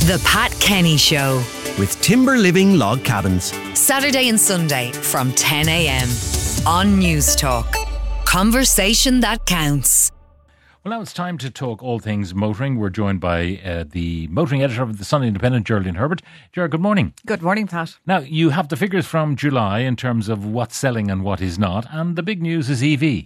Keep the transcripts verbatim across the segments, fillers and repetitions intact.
The Pat Kenny Show with Timber Living Log Cabins. Saturday and Sunday from ten a.m. on News Talk. Conversation that counts. Well, now it's time to talk all things motoring. We're joined by uh, the motoring editor of the Sunday Independent, Geraldine Herbert. Gerald, good morning. Good morning, Pat. Now, you have the figures from July in terms of what's selling and what is not, and the big news is E V.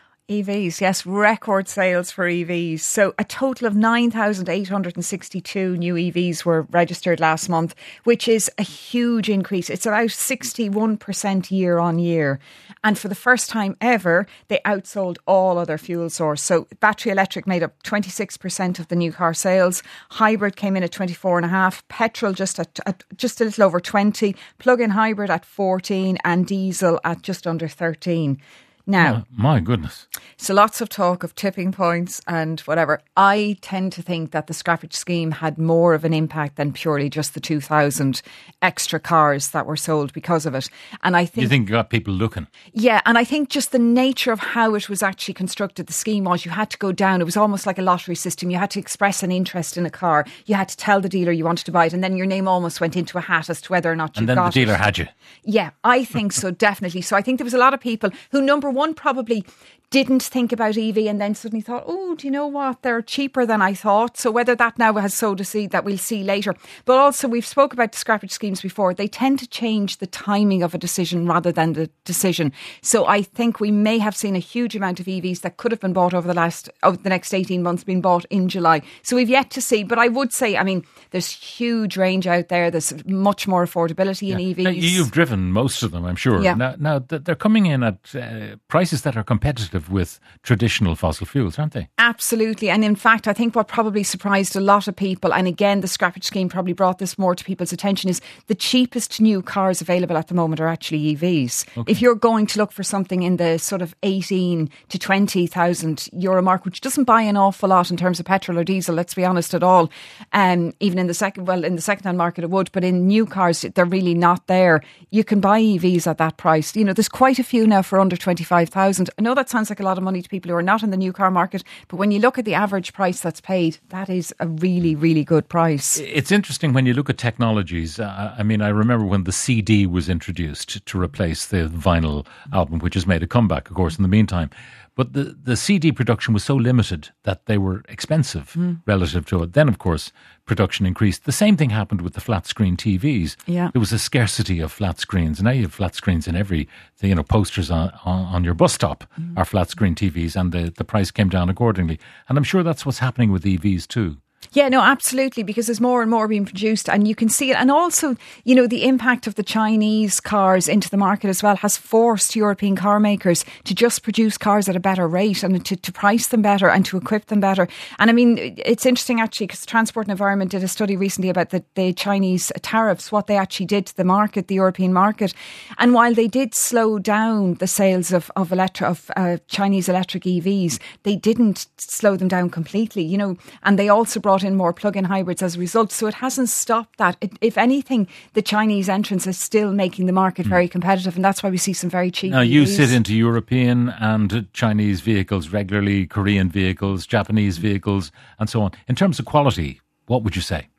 E Vs, yes, record sales for E Vs. So a total of nine thousand eight hundred sixty-two new E Vs were registered last month, which is a huge increase. It's about sixty-one percent year on year. And for the first time ever, they outsold all other fuel source. So battery electric made up twenty-six percent of the new car sales. Hybrid came in at twenty-four point five, petrol just at, at just a little over twenty, plug-in hybrid at fourteen and diesel at just under thirteen. Now, oh, my goodness. So lots of talk of tipping points and whatever. I tend to think that the scrappage scheme had more of an impact than purely just the two thousand extra cars that were sold because of it. And I think you think you got people looking? Yeah, and I think just the nature of how it was actually constructed, the scheme was you had to go down. It was almost like a lottery system. You had to express an interest in a car. You had to tell the dealer you wanted to buy it, and then your name almost went into a hat as to whether or not you got it. And then the dealer it. had you. Yeah, I think so, definitely. So I think there was a lot of people who, number one, probably didn't think about E V and then suddenly thought, oh, do you know what? They're cheaper than I thought. So whether that now has sowed a seed that we'll see later. But also we've spoke about scrappage schemes before. They tend to change the timing of a decision rather than the decision. So I think we may have seen a huge amount of E Vs that could have been bought over the last, over the next eighteen months being bought in July. So we've yet to see. But I would say, I mean, there's huge range out there. There's much more affordability in yeah. E Vs. Now, you've driven most of them, I'm sure. Yeah. Now, now they're coming in at uh, prices that are competitive with traditional fossil fuels, aren't they? Absolutely. And in fact, I think what probably surprised a lot of people, and again, the scrappage scheme probably brought this more to people's attention, is the cheapest new cars available at the moment are actually E Vs. Okay. If you're going to look for something in the sort of eighteen to twenty thousand euro mark, which doesn't buy an awful lot in terms of petrol or diesel, let's be honest at all. Um, even in the second, well, in the second-hand market it would, but in new cars, they're really not there. You can buy E Vs at that price. You know, there's quite a few now for under twenty-five thousand. I know that sounds like a lot of money to people who are not in the new car market, but when you look at the average price that's paid, that is a really, really good price. It's interesting when you look at technologies. Uh, I mean, I remember when the C D was introduced to replace the vinyl album, which has made a comeback, of course, in the meantime. But the, the C D production was so limited that they were expensive mm. relative to it. Then, of course, production increased. The same thing happened with the flat screen T Vs. Yeah. There was a scarcity of flat screens. And now you have flat screens in every, you know, posters on, on, on your bus stop mm. are flat screen T Vs, and the, the price came down accordingly. And I'm sure that's what's happening with E Vs too. Yeah, no, absolutely, because there's more and more being produced and you can see it. And also, you know, the impact of the Chinese cars into the market as well has forced European car makers to just produce cars at a better rate and to, to price them better and to equip them better. And I mean, it's interesting actually because Transport and Environment did a study recently about the, the Chinese tariffs, what they actually did to the market, the European market. And while they did slow down the sales of, of, electri- of uh, Chinese electric E Vs, they didn't slow them down completely, you know, and they also brought in more plug-in hybrids as a result. So it hasn't stopped that. It, if anything, the Chinese entrance is still making the market mm. very competitive, and that's why we see some very cheap Now, E Vs. you sit into European and Chinese vehicles regularly, Korean vehicles, Japanese vehicles, and so on. In terms of quality, what would you say?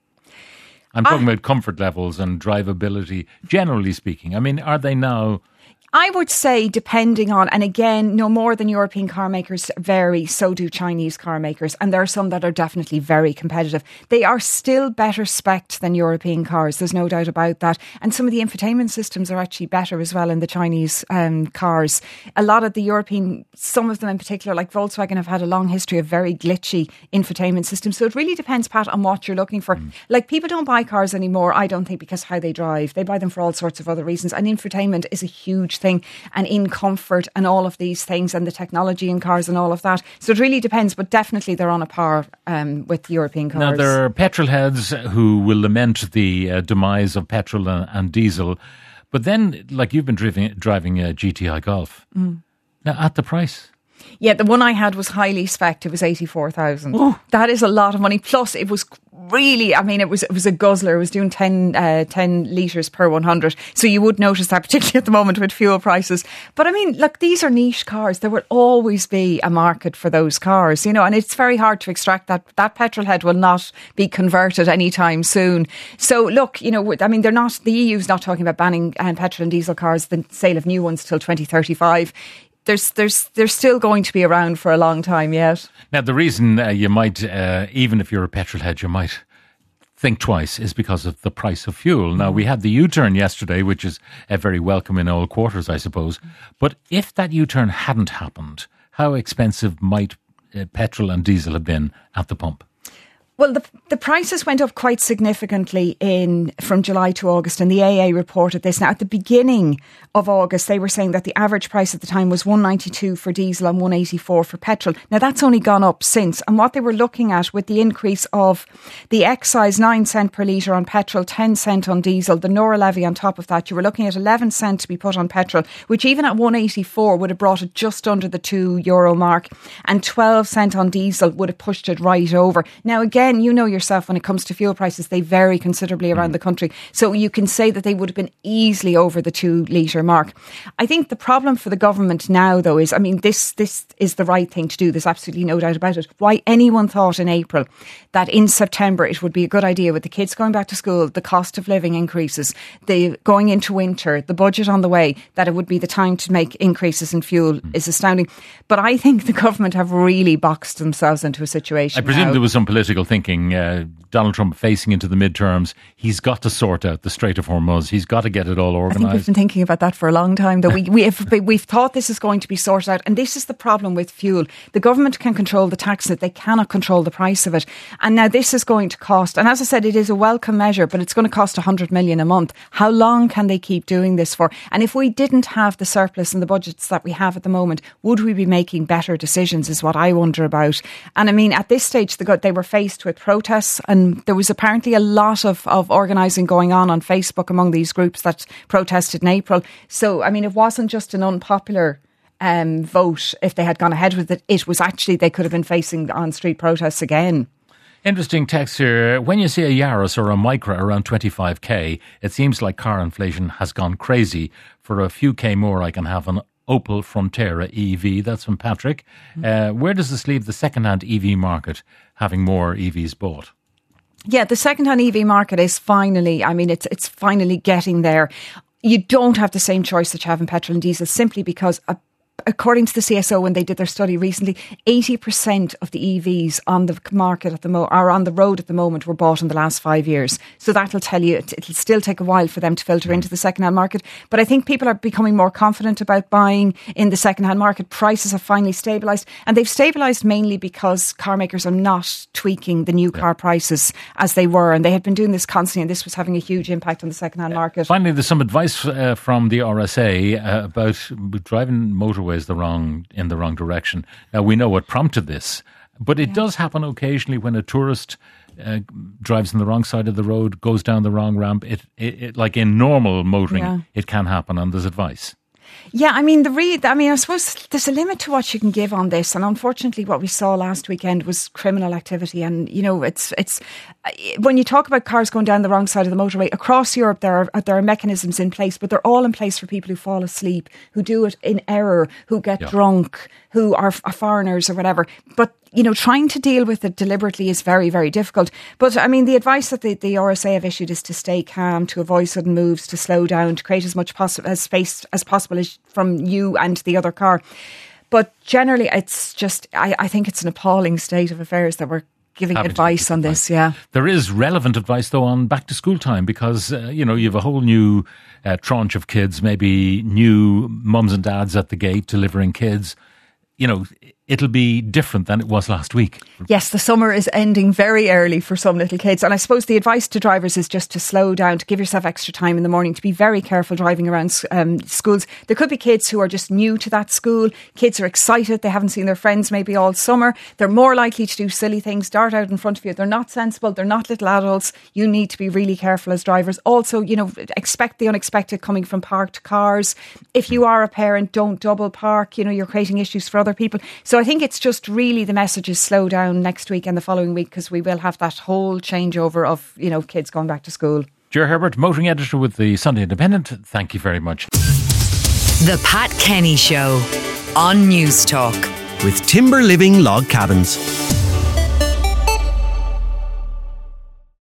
I'm talking I, about comfort levels and drivability, generally speaking. I mean, are they now... I would say depending on, and again, no more than European car makers vary, so do Chinese car makers. And there are some that are definitely very competitive. They are still better spec'd than European cars. There's no doubt about that. And some of the infotainment systems are actually better as well in the Chinese um, cars. A lot of the European, some of them in particular, like Volkswagen, have had a long history of very glitchy infotainment systems. So it really depends, Pat, on what you're looking for. Mm. Like, people don't buy cars anymore, I don't think, because how they drive. They buy them for all sorts of other reasons. And infotainment is a huge thing, and in comfort and all of these things, and the technology in cars and all of that. So it really depends, but definitely they're on a par um, with European cars. Now, there are petrol heads who will lament the uh, demise of petrol and, and diesel, but then, like, you've been driving, driving a G T I Golf. Mm. Now, at the price... Yeah, the one I had was highly spec'd. It was eighty-four thousand. Oh. That is a lot of money. Plus, it was really, I mean, it was it was a guzzler. It was doing ten, uh, ten litres per one hundred. So you would notice that, particularly at the moment with fuel prices. But I mean, look, these are niche cars. There will always be a market for those cars, you know, and it's very hard to extract that. That petrol head will not be converted anytime soon. So look, you know, I mean, they're not, the E U's not talking about banning um, petrol and diesel cars, the sale of new ones till twenty thirty-five. There's, there's, they're still going to be around for a long time yet. Now, the reason uh, you might, uh, even if you're a petrol head, you might think twice is because of the price of fuel. Now, we had the U-turn yesterday, which is uh, very welcome in all quarters, I suppose. But if that U-turn hadn't happened, how expensive might uh, petrol and diesel have been at the pump? Well, the the prices went up quite significantly in from July to August, and the A A reported this. Now, at the beginning of August, they were saying that the average price at the time was one ninety-two for diesel and one eighty-four for petrol. Now, that's only gone up since. And what they were looking at with the increase of the excise, nine cent per litre on petrol, ten cent on diesel, the Nora levy on top of that, you were looking at eleven cent to be put on petrol, which even at one eighty-four would have brought it just under the two euro mark, and twelve cent on diesel would have pushed it right over. Now, again, you know yourself, when it comes to fuel prices, they vary considerably around mm. the country. So you can say that they would have been easily over the two litre mark. I think the problem for the government now, though, is, I mean, this this is the right thing to do. There's absolutely no doubt about it. Why anyone thought in April that in September it would be a good idea, with the kids going back to school, the cost of living increases, the going into winter, the budget on the way, that it would be the time to make increases in fuel mm. is astounding. But I think the government have really boxed themselves into a situation. I presume now. there was some political thinking. Uh, Donald Trump facing into the midterms, he's got to sort out the Strait of Hormuz. He's got to get it all organised. I think we've been thinking about that for a long time, though. we, we have, we've thought this is going to be sorted out. And this is the problem with fuel. The government can control the tax, that they cannot control the price of it. And now this is going to cost, and as I said, it is a welcome measure, but it's going to cost one hundred million a month. How long can they keep doing this for? And if we didn't have the surplus and the budgets that we have at the moment, would we be making better decisions, is what I wonder about. And I mean, at this stage, they were faced with protests, and there was apparently a lot of, of organising going on on Facebook among these groups that protested in April. So, I mean, it wasn't just an unpopular um, vote if they had gone ahead with it. It was actually, they could have been facing on-street protests again. Interesting text here. When you see a Yaris or a Micra around twenty-five k, it seems like car inflation has gone crazy. For a few K more, I can have an Opel Frontera E V. That's from Patrick. Uh, where does this leave the second-hand E V market, having more E Vs bought? Yeah, the second-hand E V market is finally, I mean, it's it's finally getting there. You don't have the same choice that you have in petrol and diesel, simply because a according to the C S O, when they did their study recently, eighty percent of the E Vs on the market at the mo- or on the road at the moment were bought in the last five years. So that'll tell you, it, it'll still take a while for them to filter into the second-hand market. But I think people are becoming more confident about buying in the second-hand market. Prices have finally stabilised, and they've stabilised mainly because car makers are not tweaking the new car yeah. prices as they were, and they had been doing this constantly, and this was having a huge impact on the second-hand market. Finally, there's some advice uh, from the R S A uh, about driving motorways the wrong in the wrong direction. Now, we know what prompted this, but it yeah. does happen occasionally when a tourist uh, drives on the wrong side of the road, goes down the wrong ramp. It, it, it like in normal motoring, yeah. it can happen, and there's advice. Yeah, I mean, the re- I mean, I suppose there's a limit to what you can give on this, and unfortunately, what we saw last weekend was criminal activity. And you know, it's it's when you talk about cars going down the wrong side of the motorway across Europe, there are there are mechanisms in place, but they're all in place for people who fall asleep, who do it in error, who get yeah. drunk, who are, are foreigners or whatever. But you know, trying to deal with it deliberately is very, very difficult. But I mean, the advice that the, the R S A have issued is to stay calm, to avoid sudden moves, to slow down, to create as much poss- as space as possible as from you and the other car. But generally, it's just, I, I think it's an appalling state of affairs that we're giving Having advice on advice. This, yeah. There is relevant advice, though, on back to school time, because, uh, you know, you have a whole new uh, tranche of kids, maybe new mums and dads at the gate delivering kids. You know, it'll be different than it was last week. Yes, the summer is ending very early for some little kids. And I suppose the advice to drivers is just to slow down, to give yourself extra time in the morning, to be very careful driving around um, schools. There could be kids who are just new to that school. Kids are excited. They haven't seen their friends maybe all summer. They're more likely to do silly things, dart out in front of you. They're not sensible. They're not little adults. You need to be really careful as drivers. Also, you know, expect the unexpected coming from parked cars. If you are a parent, don't double park. You know, you're creating issues for other people. So So I think it's just really the message is slow down next week and the following week, because we will have that whole changeover of, you know, kids going back to school. Ger Herbert, motoring editor with the Sunday Independent, thank you very much. The Pat Kenny Show on News Talk. With Timber Living Log Cabins.